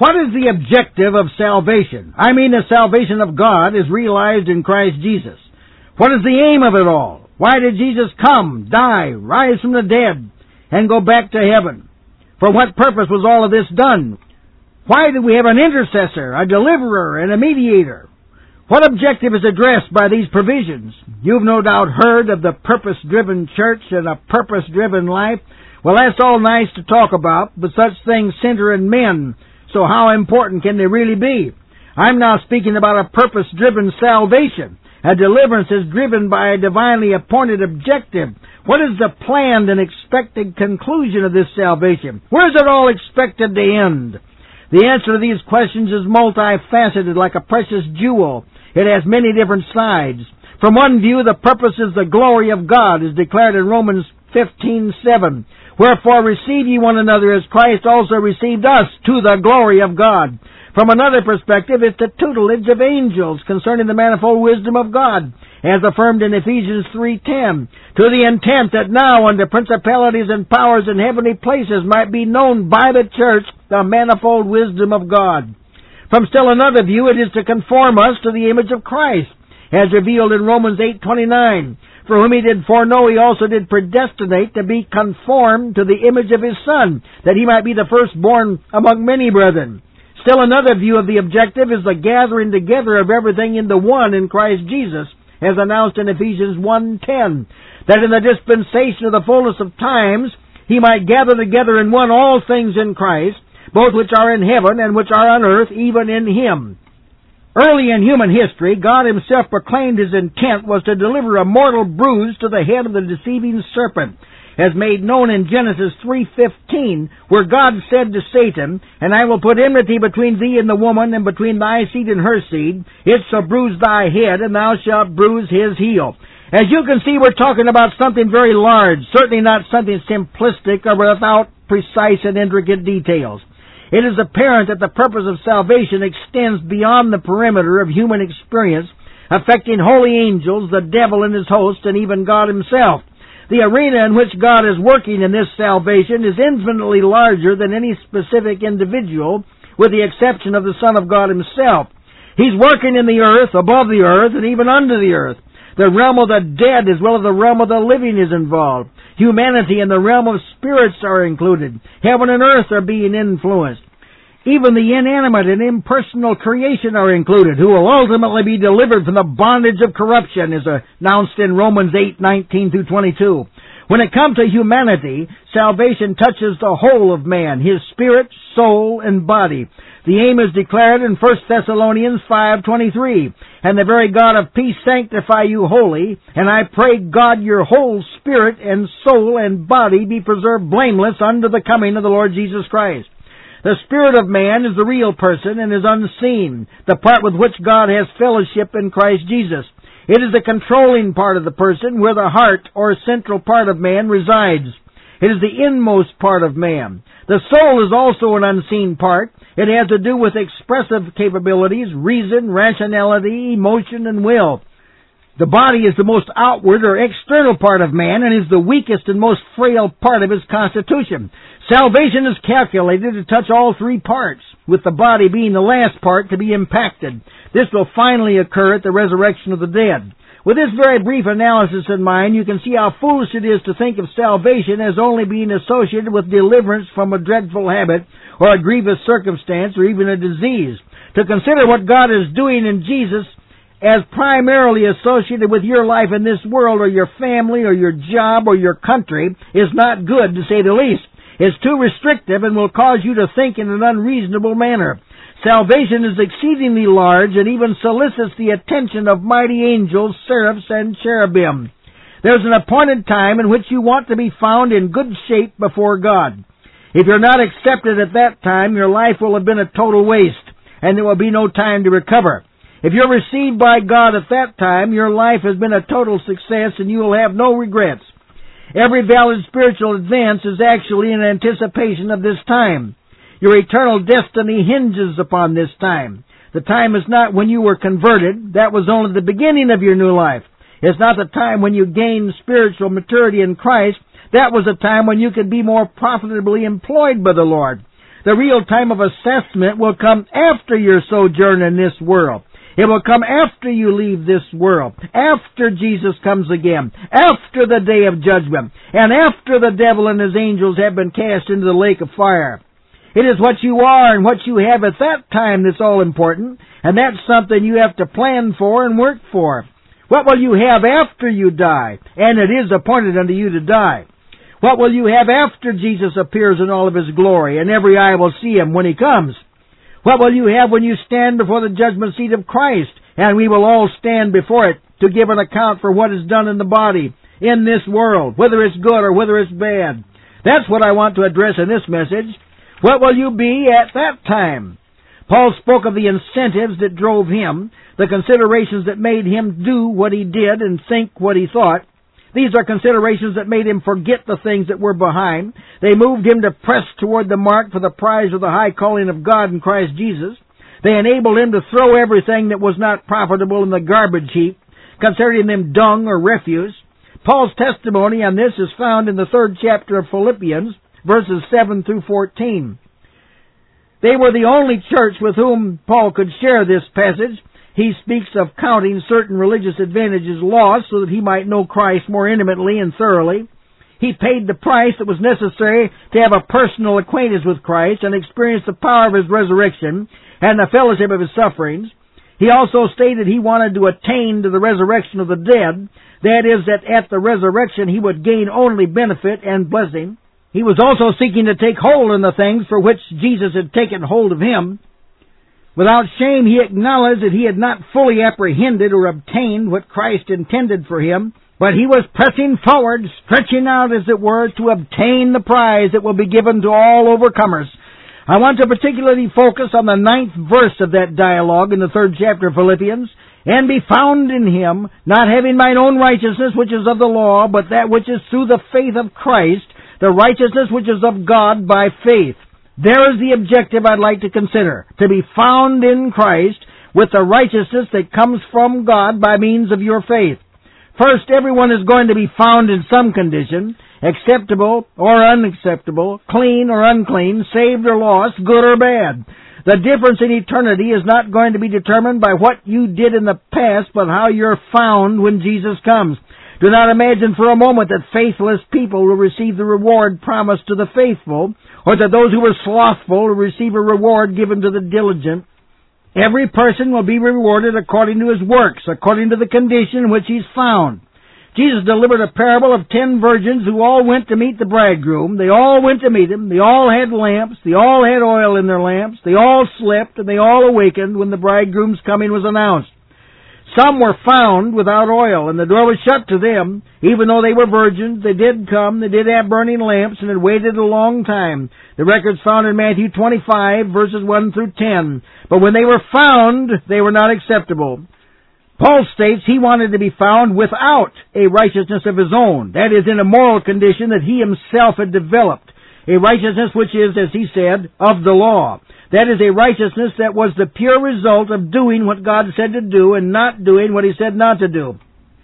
What is the objective of salvation? I mean, the salvation of God is realized in Christ Jesus. What is the aim of it all? Why did Jesus come, die, rise from the dead, and go back to heaven? For what purpose was all of this done? Why do we have an intercessor, a deliverer, and a mediator? What objective is addressed by these provisions? You've no doubt heard of the purpose-driven church and a purpose-driven life. Well, that's all nice to talk about, but such things center in men, so how important can they really be? I'm now speaking about a purpose-driven salvation. A deliverance is driven by a divinely appointed objective. What is the planned and expected conclusion of this salvation? Where is it all expected to end? The answer to these questions is multifaceted, like a precious jewel. It has many different sides. From one view, the purpose is the glory of God, as declared in Romans 15:7. Wherefore receive ye one another as Christ also received us to the glory of God. From another perspective, it's the tutelage of angels concerning the manifold wisdom of God, as affirmed in Ephesians 3:10, to the intent that now under principalities and powers in heavenly places might be known by the church the manifold wisdom of God. From still another view, it is to conform us to the image of Christ, as revealed in Romans 8:29. For whom he did foreknow, he also did predestinate to be conformed to the image of his Son, that he might be the firstborn among many brethren. Still another view of the objective is the gathering together of everything into one in Christ Jesus, as announced in Ephesians 1:10, that in the dispensation of the fullness of times he might gather together in one all things in Christ, both which are in heaven and which are on earth, even in him. Early in human history, God himself proclaimed his intent was to deliver a mortal bruise to the head of the deceiving serpent, as made known in Genesis 3:15, where God said to Satan, And I will put enmity between thee and the woman, and between thy seed and her seed. It shall bruise thy head, and thou shalt bruise his heel. As you can see, we're talking about something very large, certainly not something simplistic or without precise and intricate details. It is apparent that the purpose of salvation extends beyond the perimeter of human experience, affecting holy angels, the devil and his host, and even God himself. The arena in which God is working in this salvation is infinitely larger than any specific individual, with the exception of the Son of God himself. He's working in the earth, above the earth, and even under the earth. The realm of the dead as well as the realm of the living is involved. Humanity and the realm of spirits are included. Heaven and earth are being influenced. Even the inanimate and impersonal creation are included, who will ultimately be delivered from the bondage of corruption, as announced in Romans 8:19-22. When it comes to humanity, salvation touches the whole of man, his spirit, soul, and body. The aim is declared in 1 Thessalonians 5:23, And the very God of peace sanctify you wholly, and I pray God your whole spirit and soul and body be preserved blameless unto the coming of the Lord Jesus Christ. The spirit of man is the real person and is unseen, the part with which God has fellowship in Christ Jesus. It is the controlling part of the person where the heart or central part of man resides. It is the inmost part of man. The soul is also an unseen part. It has to do with expressive capabilities, reason, rationality, emotion, and will. The body is the most outward or external part of man and is the weakest and most frail part of his constitution. Salvation is calculated to touch all three parts, with the body being the last part to be impacted. This will finally occur at the resurrection of the dead. With this very brief analysis in mind, you can see how foolish it is to think of salvation as only being associated with deliverance from a dreadful habit or a grievous circumstance or even a disease. To consider what God is doing in Jesus as primarily associated with your life in this world or your family or your job or your country is not good, to say the least. It's too restrictive and will cause you to think in an unreasonable manner. Salvation is exceedingly large and even solicits the attention of mighty angels, seraphs, and cherubim. There's an appointed time in which you want to be found in good shape before God. If you're not accepted at that time, your life will have been a total waste, and there will be no time to recover. If you're received by God at that time, your life has been a total success, and you will have no regrets. Every valid spiritual advance is actually in anticipation of this time. Your eternal destiny hinges upon this time. The time is not when you were converted. That was only the beginning of your new life. It's not the time when you gained spiritual maturity in Christ. That was a time when you could be more profitably employed by the Lord. The real time of assessment will come after your sojourn in this world. It will come after you leave this world, after Jesus comes again, after the day of judgment, and after the devil and his angels have been cast into the lake of fire. It is what you are and what you have at that time that's all important, and that's something you have to plan for and work for. What will you have after you die? And it is appointed unto you to die. What will you have after Jesus appears in all of His glory, and every eye will see Him when He comes? What will you have when you stand before the judgment seat of Christ? And we will all stand before it to give an account for what is done in the body, in this world, whether it's good or whether it's bad. That's what I want to address in this message. What will you be at that time? Paul spoke of the incentives that drove him, the considerations that made him do what he did and think what he thought. These are considerations that made him forget the things that were behind. They moved him to press toward the mark for the prize of the high calling of God in Christ Jesus. They enabled him to throw everything that was not profitable in the garbage heap, considering them dung or refuse. Paul's testimony on this is found in the 3rd chapter of Philippians, verses 7 through 14. They were the only church with whom Paul could share this passage. He speaks of counting certain religious advantages lost so that he might know Christ more intimately and thoroughly. He paid the price that was necessary to have a personal acquaintance with Christ and experience the power of His resurrection and the fellowship of His sufferings. He also stated he wanted to attain to the resurrection of the dead. That is, that at the resurrection he would gain only benefit and blessing. He was also seeking to take hold in the things for which Jesus had taken hold of him. Without shame, he acknowledged that he had not fully apprehended or obtained what Christ intended for him, but he was pressing forward, stretching out, as it were, to obtain the prize that will be given to all overcomers. I want to particularly focus on the 9th verse of that dialogue in the 3rd chapter of Philippians. And be found in Him, not having mine own righteousness, which is of the law, but that which is through the faith of Christ, the righteousness which is of God by faith. There is the objective I'd like to consider, to be found in Christ with the righteousness that comes from God by means of your faith. First, everyone is going to be found in some condition, acceptable or unacceptable, clean or unclean, saved or lost, good or bad. The difference in eternity is not going to be determined by what you did in the past, but how you're found when Jesus comes. Do not imagine for a moment that faithless people will receive the reward promised to the faithful, or that those who were slothful will receive a reward given to the diligent. Every person will be rewarded according to his works, according to the condition in which he's found. Jesus delivered a parable of 10 virgins who all went to meet the bridegroom. They all went to meet him. They all had lamps. They all had oil in their lamps. They all slept, and they all awakened when the bridegroom's coming was announced. Some were found without oil, and the door was shut to them. Even though they were virgins, they did come, they did have burning lamps, and had waited a long time. The record's found in Matthew 25, verses 1 through 10. But when they were found, they were not acceptable. Paul states he wanted to be found without a righteousness of his own. That is, in a moral condition that he himself had developed. A righteousness which is, as he said, of the law. That is a righteousness that was the pure result of doing what God said to do and not doing what He said not to do.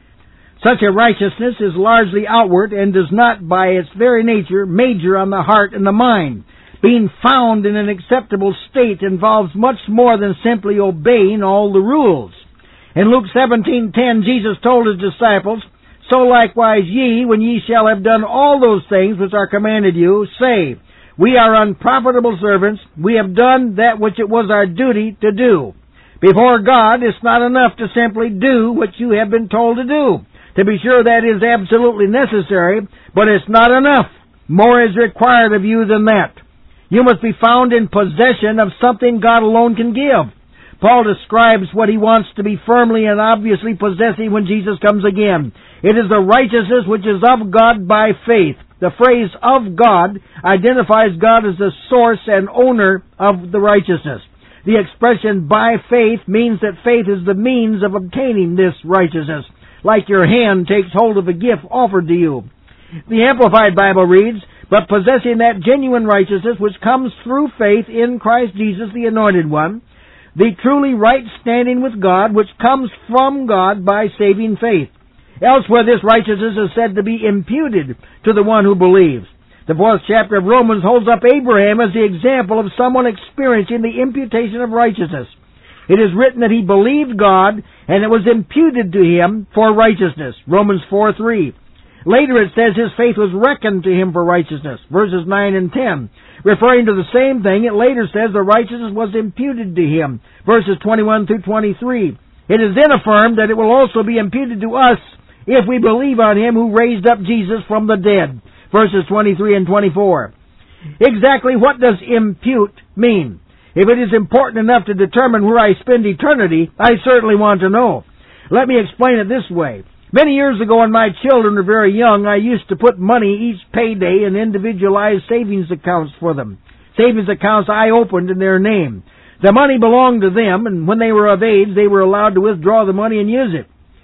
Such a righteousness is largely outward and does not, by its very nature, major on the heart and the mind. Being found in an acceptable state involves much more than simply obeying all the rules. In Luke 17:10, Jesus told His disciples, "So likewise ye, when ye shall have done all those things which are commanded you, say, We are unprofitable servants. We have done that which it was our duty to do." Before God, it's not enough to simply do what you have been told to do. To be sure, that is absolutely necessary, but it's not enough. More is required of you than that. You must be found in possession of something God alone can give. Paul describes what he wants to be firmly and obviously possessing when Jesus comes again. It is the righteousness which is of God by faith. The phrase "of God" identifies God as the source and owner of the righteousness. The expression "by faith" means that faith is the means of obtaining this righteousness, like your hand takes hold of a gift offered to you. The Amplified Bible reads, "But possessing that genuine righteousness which comes through faith in Christ Jesus, the Anointed One, the truly right standing with God, which comes from God by saving faith." Elsewhere, this righteousness is said to be imputed to the one who believes. The 4th chapter of Romans holds up Abraham as the example of someone experiencing the imputation of righteousness. It is written that he believed God, and it was imputed to him for righteousness. Romans 4:3. Later it says his faith was reckoned to him for righteousness. Verses 9 and 10. Referring to the same thing, it later says the righteousness was imputed to him. Verses 21 through 23. It is then affirmed that it will also be imputed to us if we believe on him who raised up Jesus from the dead. Verses 23 and 24. Exactly what does impute mean? If it is important enough to determine where I spend eternity, I certainly want to know. Let me explain it this way. Many years ago when my children were very young, I used to put money each payday in individualized savings accounts for them. Savings accounts I opened in their name. The money belonged to them, and when they were of age, they were allowed to withdraw the money and use it.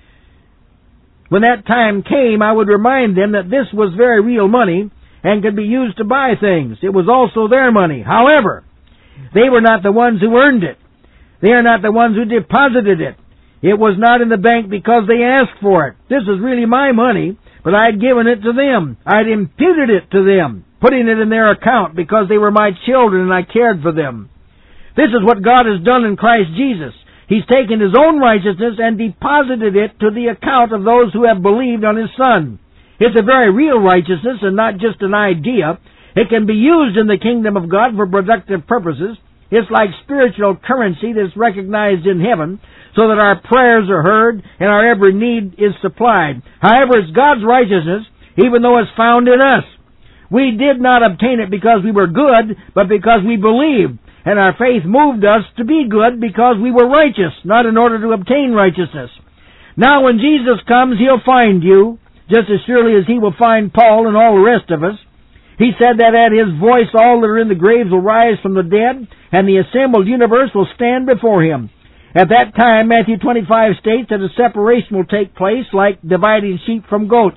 When that time came, I would remind them that this was very real money and could be used to buy things. It was also their money. However, they were not the ones who earned it. They are not the ones who deposited it. It was not in the bank because they asked for it. This is really my money, but I had given it to them. I had imputed it to them, putting it in their account because they were my children and I cared for them. This is what God has done in Christ Jesus. He's taken His own righteousness and deposited it to the account of those who have believed on His Son. It's a very real righteousness and not just an idea. It can be used in the kingdom of God for productive purposes. It's like spiritual currency that's recognized in heaven so that our prayers are heard and our every need is supplied. However, it's God's righteousness, even though it's found in us. We did not obtain it because we were good, but because we believed. And our faith moved us to be good because we were righteous, not in order to obtain righteousness. Now when Jesus comes, He'll find you, just as surely as He will find Paul and all the rest of us. He said that at His voice all that are in the graves will rise from the dead, and the assembled universe will stand before Him. At that time, Matthew 25 states that a separation will take place like dividing sheep from goats.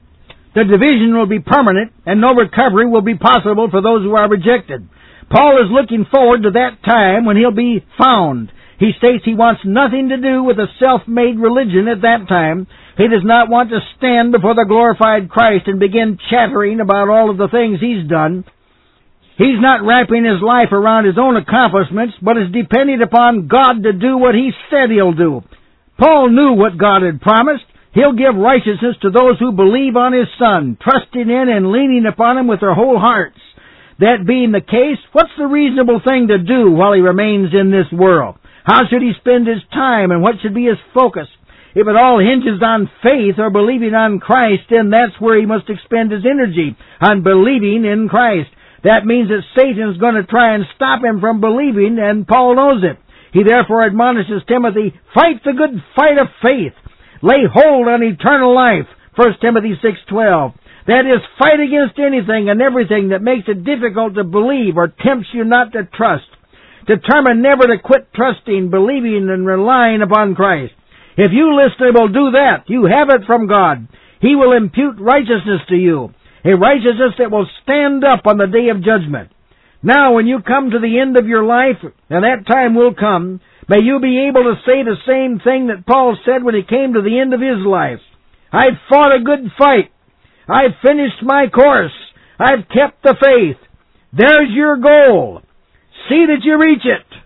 The division will be permanent, and no recovery will be possible for those who are rejected. Paul is looking forward to that time when he'll be found. He states he wants nothing to do with a self-made religion at that time. He does not want to stand before the glorified Christ and begin chattering about all of the things he's done. He's not wrapping his life around his own accomplishments, but is depending upon God to do what He said He'll do. Paul knew what God had promised. He'll give righteousness to those who believe on His Son, trusting in and leaning upon Him with their whole hearts. That being the case, what's the reasonable thing to do while he remains in this world? How should he spend his time, and what should be his focus? If it all hinges on faith or believing on Christ, then that's where he must expend his energy, on believing in Christ. That means that Satan's going to try and stop him from believing, and Paul knows it. He therefore admonishes Timothy, fight the good fight of faith. Lay hold on eternal life. 1 Timothy 6:12. That is, fight against anything and everything that makes it difficult to believe or tempts you not to trust. Determine never to quit trusting, believing, and relying upon Christ. If you, listener, will do that, you have it from God. He will impute righteousness to you, a righteousness that will stand up on the day of judgment. Now, when you come to the end of your life, and that time will come, may you be able to say the same thing that Paul said when he came to the end of his life. I've fought a good fight. I've finished my course. I've kept the faith. There's your goal. See that you reach it.